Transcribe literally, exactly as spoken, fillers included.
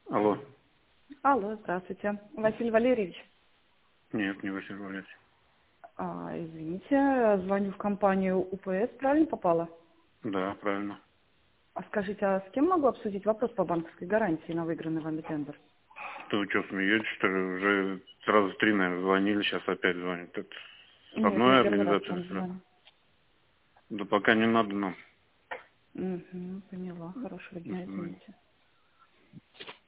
Алло. Алло, здравствуйте. Василий Валерьевич. Нет, не Василий Валерьевич. А, извините, звоню в компанию УПС, правильно попала? Да, правильно. А скажите, а с кем могу обсудить вопрос по банковской гарантии на выигранный вами тендер? Ты вы что, смеетесь, что ли? Уже сразу три, наверное, звонили, сейчас опять звонят. Это с Нет, я одной первый раз организацией вам все. звоню. Да пока не надо нам. Угу, поняла. Хорошего дня, Мгм. извините.